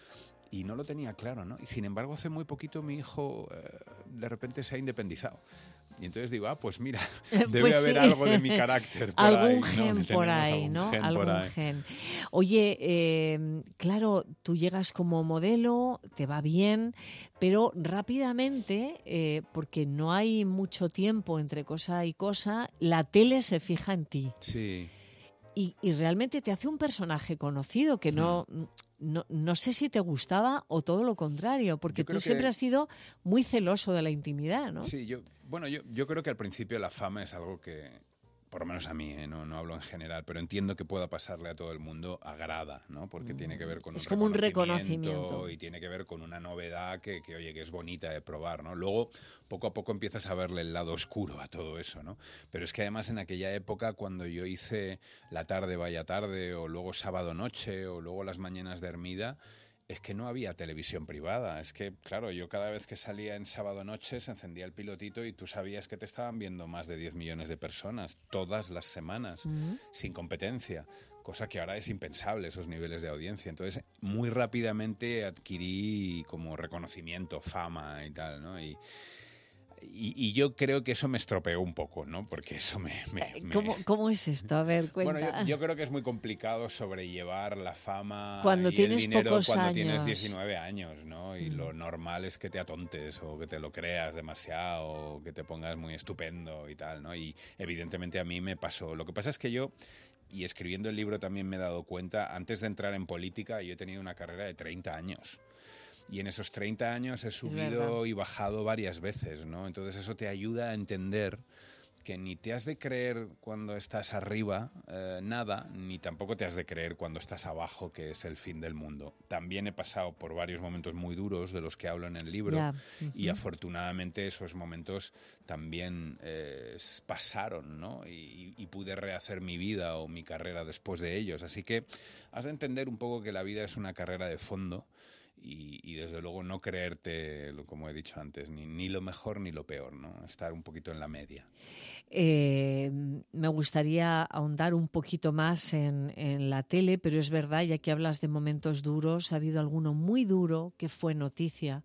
y no lo tenía claro, ¿no? Y sin embargo, hace muy poquito mi hijo eh, de repente se ha independizado. Y entonces digo, ah, pues mira, debe pues haber sí. algo de mi carácter por algún ahí. gen ¿no? por ahí, algún ¿no? Gen algún por ahí. gen. Oye, eh, claro, tú llegas como modelo, te va bien, pero rápidamente, eh, porque no hay mucho tiempo entre cosa y cosa, la tele se fija en ti. Sí. Y, y realmente te hace un personaje conocido que no, Hmm. no, no sé si te gustaba o todo lo contrario, porque Yo creo tú siempre que- has sido muy celoso de la intimidad, ¿no? Sí, yo, bueno, yo, yo creo que al principio la fama es algo que, por lo menos a mí, ¿eh? no, no hablo en general, pero entiendo que pueda pasarle a todo el mundo, agrada, ¿no? Porque tiene que ver con Es un como un reconocimiento reconocimiento. y tiene que ver con una novedad que, que, oye, que es bonita de probar, ¿no? Luego, poco a poco empiezas a verle el lado oscuro a todo eso, ¿no? Pero es que además en aquella época, cuando yo hice La tarde vaya tarde, o luego Sábado noche, o luego Las mañanas de Hermida, es que no había televisión privada. Es que, claro, yo cada vez que salía en Sábado noche se encendía el pilotito y tú sabías que te estaban viendo más de diez millones de personas todas las semanas, Ujú. sin competencia, cosa que ahora es impensable, esos niveles de audiencia. Entonces, muy rápidamente adquirí como reconocimiento, fama y tal, ¿no? Y, y, y yo creo que eso me estropeó un poco, ¿no? Porque eso me... me- me- ¿Cómo, ¿Cómo es esto? A ver, cuenta. bueno, yo, yo creo que es muy complicado sobrellevar la fama Cuando y tienes el dinero pocos cuando tienes años. diecinueve años, ¿no? Y Mm. lo normal es que te atontes o que te lo creas demasiado o que te pongas muy estupendo y tal, ¿no? Y evidentemente a mí me pasó. Lo que pasa es que yo, y escribiendo el libro también me he dado cuenta, antes de entrar en política yo he tenido una carrera de treinta años. Y en esos treinta años he subido verdad. y bajado varias veces, ¿no? Entonces eso te ayuda a entender que ni te has de creer cuando estás arriba eh, nada, ni tampoco te has de creer cuando estás abajo, que es el fin del mundo. También he pasado por varios momentos muy duros de los que hablo en el libro, Ya, y ujú. afortunadamente esos momentos también eh, s- pasaron, ¿no? Y, y pude rehacer mi vida o mi carrera después de ellos. Así que has de entender un poco que la vida es una carrera de fondo. Y, y desde luego no creerte, lo- como he dicho antes, ni, ni lo mejor ni lo peor, ¿no? Estar un poquito en la media. Eh, me gustaría ahondar un poquito más en, en la tele, pero es verdad, ya que hablas de momentos duros, ha habido alguno muy duro que fue noticia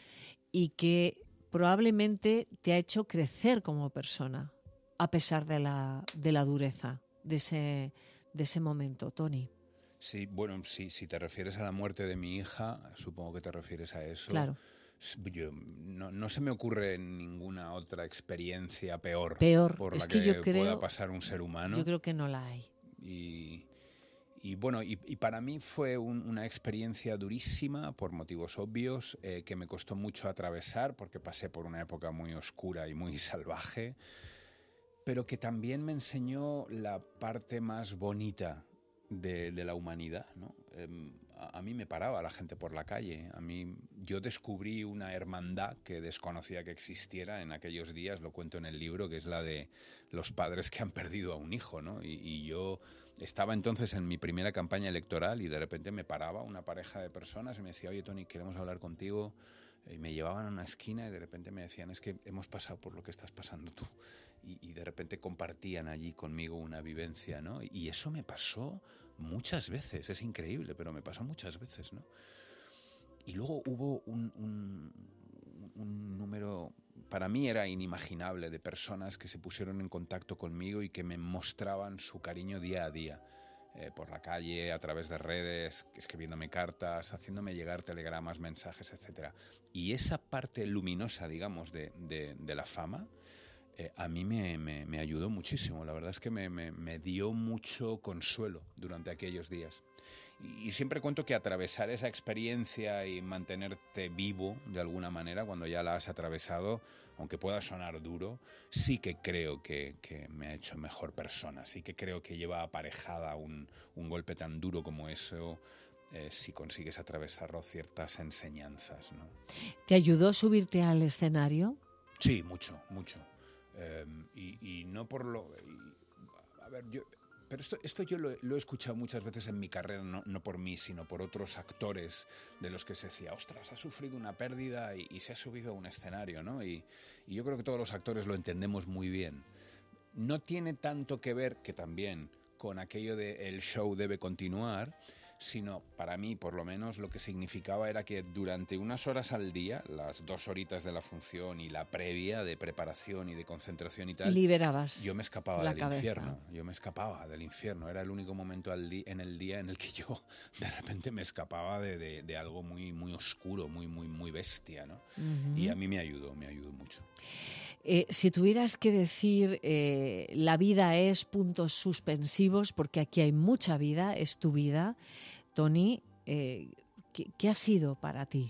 y que probablemente te ha hecho crecer como persona, a pesar de la, de la dureza de ese, de ese momento, Tony. Sí, bueno, sí, si te refieres a la muerte de mi hija, supongo que te refieres a eso. Claro. S- Yo, no, no se me ocurre ninguna otra experiencia peor, Peor, por es la que que, yo creo- pueda pasar un ser humano. Yo creo que no la hay. Y, y bueno, y, y para mí fue un- una experiencia durísima por motivos obvios, eh, que me costó mucho atravesar porque pasé por una época muy oscura y muy salvaje, pero que también me enseñó la parte más bonita de, de la humanidad, ¿no? Em, a, a mí me paraba la gente por la calle. A mí, yo descubrí una hermandad que desconocía que existiera en aquellos días, lo cuento en el libro, que es la de los padres que han perdido a un hijo, ¿no? Y, y yo estaba entonces en mi primera campaña electoral y de repente me paraba una pareja de personas y me decía, oye, Tony, queremos hablar contigo. Y me llevaban a una esquina y de repente me decían, es que hemos pasado por lo que estás pasando tú. Y, y de repente compartían allí conmigo una vivencia, ¿no? Y eso me pasó muchas veces, es increíble, pero me pasó muchas veces, ¿no? Y luego hubo un, un, un número, para mí era inimaginable, de personas que se pusieron en contacto conmigo y que me mostraban su cariño día a día. Eh, por la calle, a través de redes, escribiéndome cartas, haciéndome llegar telegramas, mensajes, etcétera. Y esa parte luminosa, digamos, de, de, de la fama, eh, a mí me, me, me ayudó muchísimo. La verdad es que me, me, me dio mucho consuelo durante aquellos días. Y, y siempre cuento que atravesar esa experiencia y mantenerte vivo, de alguna manera, cuando ya la has atravesado, aunque pueda sonar duro, sí que creo que, que me ha hecho mejor persona, sí que creo que lleva aparejada un, un golpe tan duro como eso, eh, si consigues atravesarlo, ciertas enseñanzas, ¿no? ¿Te ayudó subirte al escenario? Sí, mucho, mucho. Eh, y, y no por lo... y, a ver, yo... Pero esto, esto yo lo, lo he escuchado muchas veces en mi carrera, no, no por mí, sino por otros actores de los que se decía, ostras, ha sufrido una pérdida y, y se ha subido a un escenario, ¿no? Y, y yo creo que todos los actores lo entendemos muy bien. No tiene tanto que ver, que también, con aquello de el show debe continuar, sino para mí, por lo menos, lo que significaba era que durante unas horas al día, las dos horitas de la función y la previa de preparación y de concentración y tal, liberabas yo me escapaba la del cabeza. infierno, yo me escapaba del infierno, era el único momento al di- en el día en el que yo de repente me escapaba de, de, de algo muy, muy oscuro, muy, muy, muy bestia, ¿no? Ujú. Y a mí me ayudó, me ayudó mucho. Eh, si tuvieras que decir eh, la vida es puntos suspensivos, porque aquí hay mucha vida, es tu vida, Tony, eh, ¿qué, qué ha sido para ti?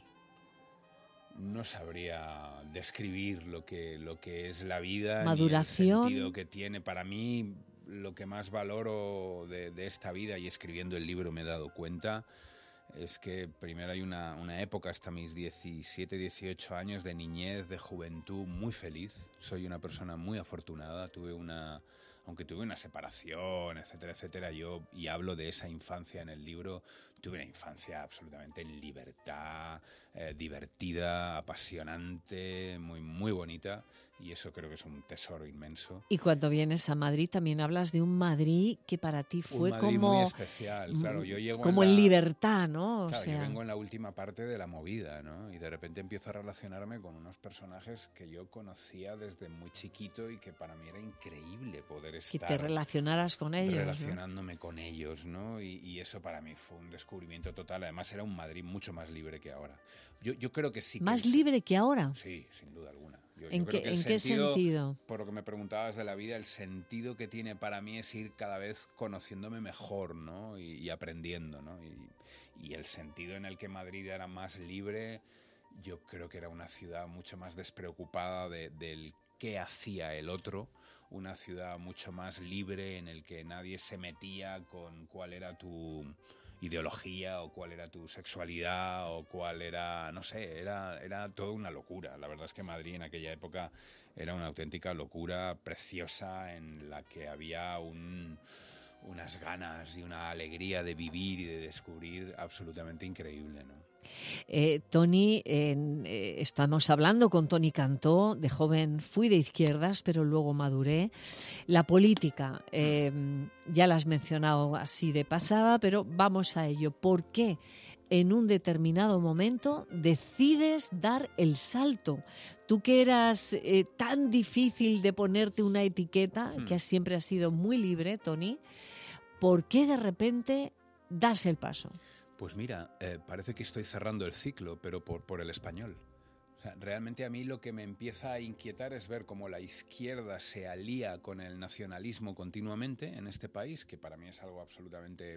No sabría describir lo que, lo que es la vida, Maduración. ni el sentido que tiene. Para mí, lo que más valoro de, de esta vida, y escribiendo el libro me he dado cuenta, es que primero hay una, una época hasta mis diecisiete, dieciocho años de niñez, de juventud, muy feliz. Soy una persona muy afortunada. Tuve una, aunque tuve una separación, etcétera, etcétera, yo, y hablo de esa infancia en el libro, tuve una infancia absolutamente en libertad, eh, divertida, apasionante, muy, muy bonita, y eso creo que es un tesoro inmenso. Y cuando vienes a Madrid también hablas de un Madrid que para ti fue Un Madrid como muy especial, claro. Yo llego como en, en la, libertad, ¿no? O claro, sea, yo vengo en la última parte de la movida, ¿no? Y de repente empiezo a relacionarme con unos personajes que yo conocía desde muy chiquito y que para mí era increíble poder que estar te relacionaras con ellos, ¿no? relacionándome con ellos, ¿no? Y, y eso para mí fue un descubrimiento total. Además era un Madrid mucho más libre que ahora. Yo, yo creo que sí. Que ¿Más el- libre que ahora? Sí, sin duda alguna. Yo, ¿En yo creo qué- que el en qué sentido? Por lo que me preguntabas de la vida, el sentido que tiene para mí es ir cada vez conociéndome mejor, ¿no? Y, y aprendiendo, ¿no? Y, y el sentido en el que Madrid era más libre, yo creo que era una ciudad mucho más despreocupada de, del qué hacía el otro, una ciudad mucho más libre en el que nadie se metía con cuál era tu ideología o cuál era tu sexualidad o cuál era, no sé, era, era toda una locura. La verdad es que Madrid en aquella época era una auténtica locura preciosa en la que había un, unas ganas y una alegría de vivir y de descubrir absolutamente increíble, ¿no? Eh, Tony, en, eh, estamos hablando con Tony Cantó. De joven fui de izquierdas, pero luego maduré. La política, eh, ya la has mencionado así de pasada, pero vamos a ello. ¿Por qué en un determinado momento decides dar el salto? Tú que eras eh, tan difícil de ponerte una etiqueta, Hmm. que siempre has sido muy libre, Tony, ¿por qué de repente das el paso? Pues mira, eh, parece que estoy cerrando el ciclo, pero por, por el español. O sea, realmente a mí lo que me empieza a inquietar es ver cómo la izquierda se alía con el nacionalismo continuamente en este país, que para mí es algo absolutamente eh,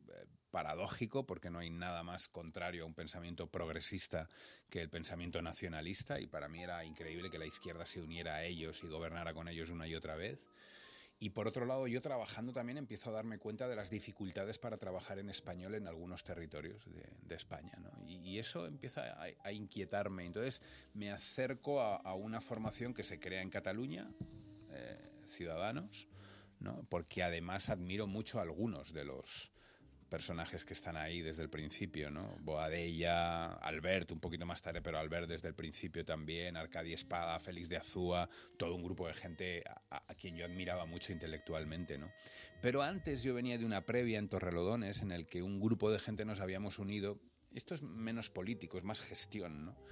paradójico, porque no hay nada más contrario a un pensamiento progresista que el pensamiento nacionalista, y para mí era increíble que la izquierda se uniera a ellos y gobernara con ellos una y otra vez. Y por otro lado, yo trabajando también empiezo a darme cuenta de las dificultades para trabajar en español en algunos territorios de, de España, ¿no? Y, y eso empieza a, a inquietarme. Entonces me acerco a, a una formación que se crea en Cataluña, eh, Ciudadanos, ¿no? Porque además admiro mucho a algunos de los personajes que están ahí desde el principio, ¿no? Boadella, Albert un poquito más tarde, pero Albert desde el principio también, Arcadi Espada, Félix de Azúa, todo un grupo de gente a, a quien yo admiraba mucho intelectualmente, ¿no? Pero antes yo venía de una previa en Torrelodones en el que un grupo de gente nos habíamos unido, esto es menos político, es más gestión, ¿no?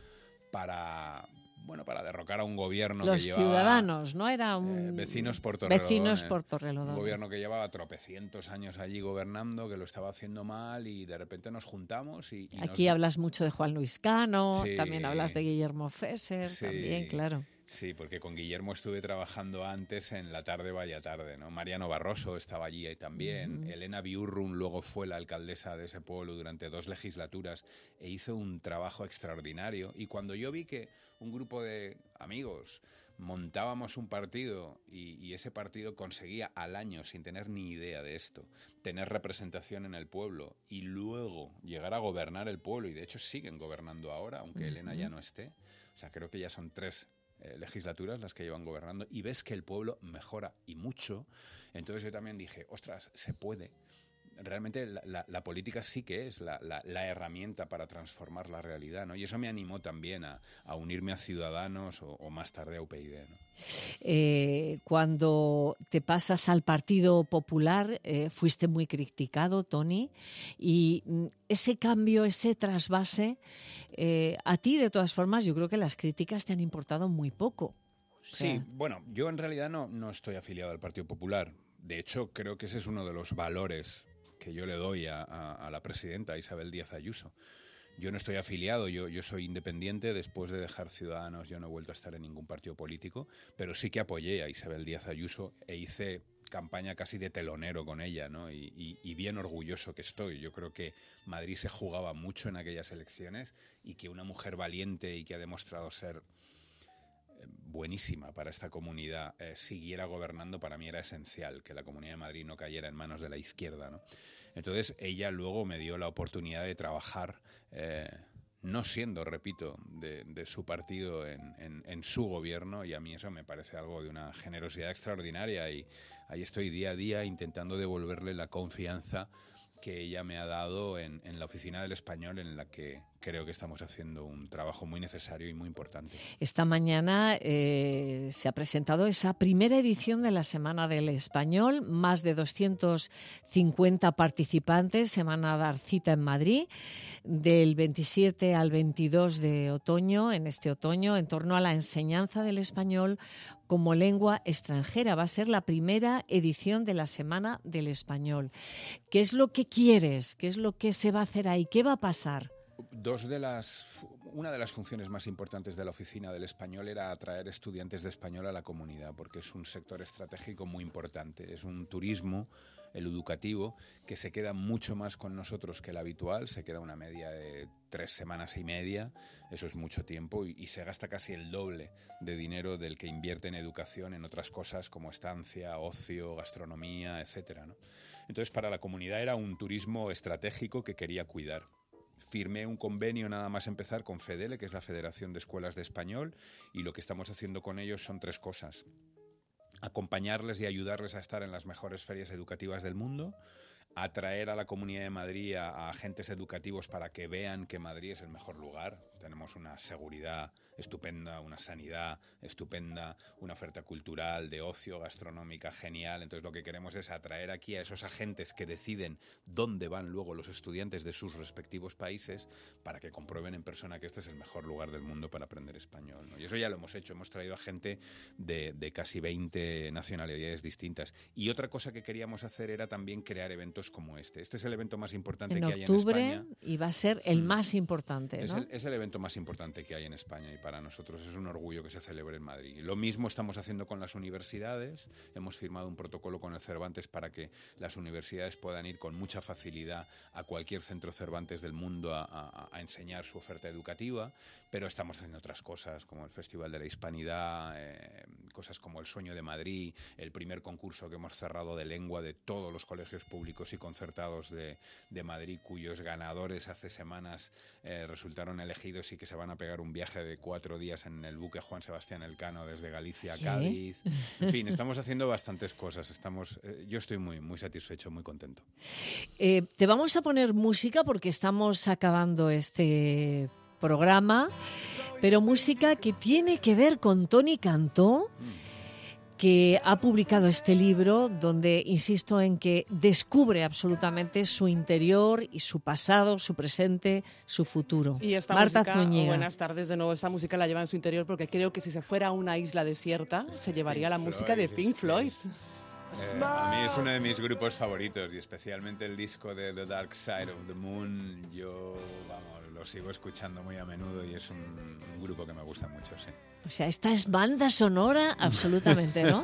Para, bueno, para derrocar a un gobierno Los que llevaba... ciudadanos, ¿no? Era un... Eh, vecinos por Torrelodones. Vecinos por Torrelodones. Un gobierno que llevaba tropecientos años allí gobernando, que lo estaba haciendo mal, y de repente nos juntamos y... y Aquí nos... hablas mucho de Juan Luis Cano, Sí. también hablas de Guillermo Fesser, Sí. también, claro. Sí, porque con Guillermo estuve trabajando antes en La Tarde Vaya Tarde, ¿no? Mariano Barroso estaba allí también. Ujú. Elena Biurrun luego fue la alcaldesa de ese pueblo durante dos legislaturas e hizo un trabajo extraordinario. Y cuando yo vi que un grupo de amigos montábamos un partido y, y ese partido conseguía al año, sin tener ni idea de esto, tener representación en el pueblo y luego llegar a gobernar el pueblo, y de hecho siguen gobernando ahora, aunque Ujú. Elena ya no esté. O sea, creo que ya son tres Eh, legislaturas las que llevan gobernando, y ves que el pueblo mejora y mucho. Entonces yo también dije, ostras, se puede. realmente la, la, la política sí que es la, la, la herramienta para transformar la realidad, ¿no? Y eso me animó también a, a unirme a Ciudadanos o, o más tarde a U P Y D, ¿no? Eh, cuando te pasas al Partido Popular, eh, fuiste muy criticado, Toni, y ese cambio, ese trasvase, eh, a ti, de todas formas, yo creo que las críticas te han importado muy poco. O sea... Sí, bueno, yo en realidad no, no estoy afiliado al Partido Popular. De hecho, creo que ese es uno de los valores que yo le doy a, a, a la presidenta Isabel Díaz Ayuso. Yo no estoy afiliado, yo, yo soy independiente. Después de dejar Ciudadanos, yo no he vuelto a estar en ningún partido político, pero sí que apoyé a Isabel Díaz Ayuso e hice campaña casi de telonero con ella, ¿no? Y, y, y bien orgulloso que estoy. Yo creo que Madrid se jugaba mucho en aquellas elecciones y que una mujer valiente y que ha demostrado ser buenísima para esta comunidad eh, siguiera gobernando, para mí era esencial que la Comunidad de Madrid no cayera en manos de la izquierda, ¿no? Entonces ella luego me dio la oportunidad de trabajar, eh, no siendo, repito, de, de su partido en, en, en su gobierno, y a mí eso me parece algo de una generosidad extraordinaria, y ahí estoy día a día intentando devolverle la confianza que ella me ha dado en, en la Oficina del Español, en la que creo que estamos haciendo un trabajo muy necesario y muy importante. Esta mañana eh, se ha presentado esa primera edición de la Semana del Español. Más de doscientos cincuenta participantes se van a dar cita en Madrid del veintisiete al veintidós de otoño, en este otoño, en torno a la enseñanza del español como lengua extranjera. Va a ser la primera edición de la Semana del Español. ¿Qué es lo que quieres? ¿Qué es lo que se va a hacer ahí? ¿Qué va a pasar? Dos de las, una de las funciones más importantes de la Oficina del Español era atraer estudiantes de español a la comunidad, porque es un sector estratégico muy importante. Es un turismo, el educativo, que se queda mucho más con nosotros que el habitual. Se queda una media de tres semanas y media, eso es mucho tiempo, y, y se gasta casi el doble de dinero del que invierte en educación en otras cosas como estancia, ocio, gastronomía, etcétera, ¿no? Entonces, para la comunidad era un turismo estratégico que quería cuidar. Firmé un convenio nada más empezar con FEDELE, que es la Federación de Escuelas de Español, y lo que estamos haciendo con ellos son tres cosas: acompañarles y ayudarles a estar en las mejores ferias educativas del mundo, atraer a la Comunidad de Madrid a, a agentes educativos para que vean que Madrid es el mejor lugar. Tenemos una seguridad estupenda, una sanidad estupenda, una oferta cultural, de ocio, gastronómica genial. Entonces lo que queremos es atraer aquí a esos agentes que deciden dónde van luego los estudiantes de sus respectivos países, para que comprueben en persona que este es el mejor lugar del mundo para aprender español, ¿no? Y eso ya lo hemos hecho, hemos traído a gente de, de casi veinte nacionalidades distintas. Y otra cosa que queríamos hacer era también crear eventos como este. Este es el evento más importante en que hay en octubre, España. Y va a ser el más importante, ¿no? Es el, es el evento más importante que hay en España, y para nosotros es un orgullo que se celebre en Madrid. Lo mismo estamos haciendo con las universidades. Hemos firmado un protocolo con el Cervantes para que las universidades puedan ir con mucha facilidad a cualquier centro Cervantes del mundo a, a, a enseñar su oferta educativa, pero estamos haciendo otras cosas como el Festival de la Hispanidad, eh, cosas como el Sueño de Madrid, el primer concurso que hemos cerrado de lengua de todos los colegios públicos y concertados de, de Madrid, cuyos ganadores hace semanas eh, resultaron elegidos y que se van a pegar un viaje de cuatro días en el buque Juan Sebastián Elcano desde Galicia a ¿Qué? Cádiz. En fin, estamos haciendo bastantes cosas. Estamos, eh, yo estoy muy, muy satisfecho, muy contento. Eh, te vamos a poner música porque estamos acabando este programa, pero música que tiene que ver con Toni Cantó, que ha publicado este libro donde insisto en que descubre absolutamente su interior y su pasado, su presente, su futuro. Y esta Marta música, Zúñiga. buenas tardes de nuevo, esta música la lleva en su interior porque creo que si se fuera a una isla desierta se llevaría la música de Pink Floyd. Eh, a mí es uno de mis grupos favoritos, y especialmente el disco de The Dark Side of the Moon. Yo, vamos, lo sigo escuchando muy a menudo y es un, un grupo que me gusta mucho, sí. O sea, esta es banda sonora absolutamente, ¿no?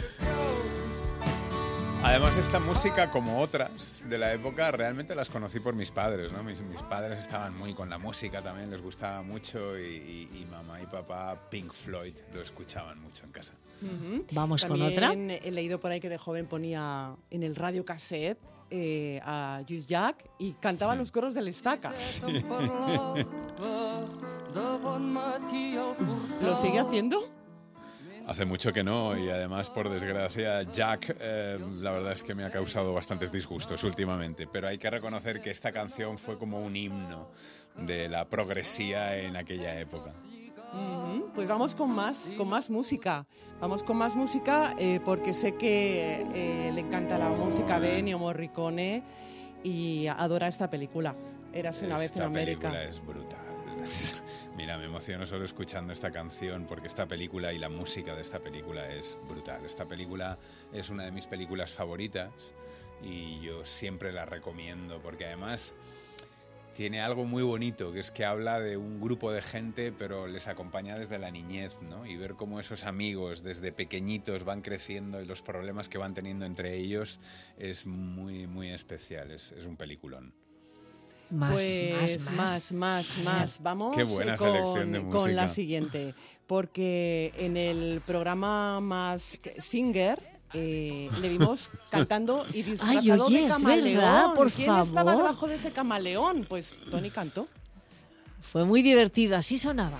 Además, esta música, como otras de la época, realmente las conocí por mis padres, ¿no? Mis, mis padres estaban muy con la música también, les gustaba mucho, y, y, y mamá y papá Pink Floyd lo escuchaban mucho en casa. Uh-huh. Vamos También con otra. He leído por ahí que de joven ponía en el radio cassette eh, a Just Jack y cantaba los coros del Estaca. Sí. ¿Lo sigue haciendo? Hace mucho que no, y además, por desgracia, Jack, eh, la verdad es que me ha causado bastantes disgustos últimamente, pero hay que reconocer que esta canción fue como un himno de la progresía en aquella época. Mm-hmm. Pues vamos con más, con más música. Vamos con más música eh, porque sé que eh, le encanta la música de Ennio Morricone y adora esta película. Érase una vez en América. Esta película es brutal. Mira, me emociono solo escuchando esta canción porque esta película y la música de esta película es brutal. Esta película es una de mis películas favoritas y yo siempre la recomiendo porque además tiene algo muy bonito, que es que habla de un grupo de gente, pero les acompaña desde la niñez, ¿no? Y ver cómo esos amigos desde pequeñitos van creciendo y los problemas que van teniendo entre ellos es muy, muy especial. Es, es un peliculón. Más, pues más, más, más, más. Vamos Qué buena con, selección de música. con la siguiente, porque en el programa más Singer eh, le vimos cantando y disfrazado Ay, oye, de es camaleón. verdad, por ¿Quién favor? estaba debajo de ese camaleón? Pues Tony cantó. Fue muy divertido, así sonaba.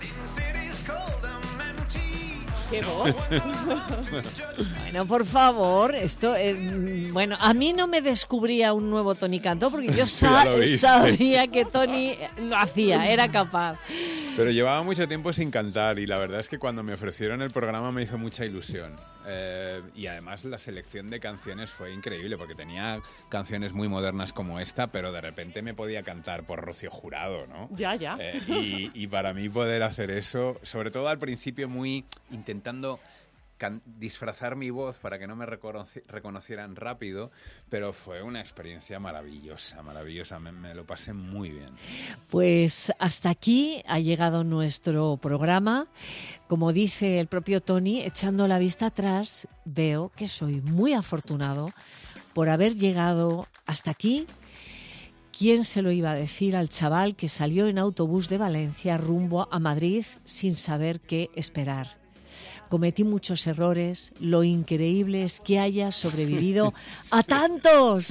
¡Qué voz! Bueno, por favor, esto, eh, bueno, a mí no me descubría un nuevo Tony Cantó porque yo sa- sabía que Tony lo hacía, era capaz. Pero llevaba mucho tiempo sin cantar y la verdad es que cuando me ofrecieron el programa me hizo mucha ilusión. Eh, y además la selección de canciones fue increíble porque tenía canciones muy modernas como esta, pero de repente me podía cantar por Rocío Jurado, ¿no? Ya, ya. Eh, y, y para mí poder hacer eso, sobre todo al principio muy intentando can- disfrazar mi voz para que no me reconoci- reconocieran rápido, pero fue una experiencia maravillosa, maravillosa, me, me lo pasé muy bien. Pues hasta aquí ha llegado nuestro programa. Como dice el propio Tony, echando la vista atrás, veo que soy muy afortunado por haber llegado hasta aquí. ¿Quién se lo iba a decir al chaval que salió en autobús de Valencia rumbo a Madrid sin saber qué esperar? Cometí muchos errores, lo increíble es que haya sobrevivido a tantos.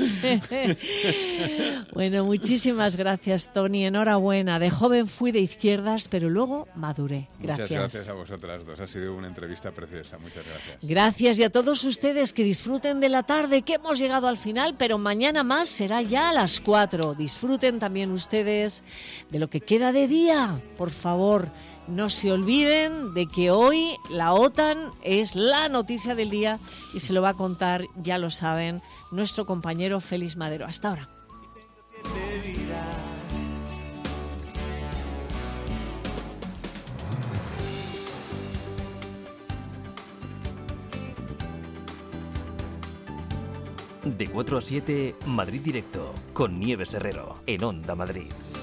Bueno, muchísimas gracias, Tony, enhorabuena. De joven fui de izquierdas, pero luego maduré. Gracias. Muchas gracias a vosotras dos, ha sido una entrevista preciosa, muchas gracias. Gracias, y a todos ustedes que disfruten de la tarde, que hemos llegado al final, pero mañana más será ya a las cuatro. Disfruten también ustedes de lo que queda de día, por favor. No se olviden de que hoy la OTAN es la noticia del día y se lo va a contar, ya lo saben, nuestro compañero Félix Madero. Hasta ahora. De cuatro a siete, Madrid Directo, con Nieves Herrero, en Onda Madrid.